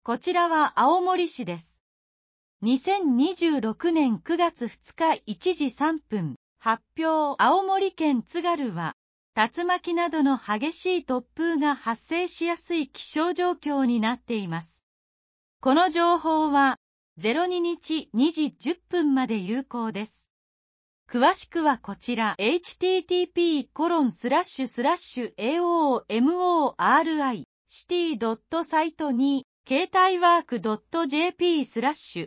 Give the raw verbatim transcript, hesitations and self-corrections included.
こちらは青森市です。にせんにじゅうろくねんくがつふつかいちじさんぷん、発表。青森県津軽は、竜巻などの激しい突風が発生しやすい気象状況になっています。この情報は、じゅうににちにじじゅっぷんまで有効です。詳しくはこちら エイチティーティーピーコロンスラッシュスラッシュエーオーエムオーアールアイシティドットサイトに携帯ワークドットジェーピースラッシュ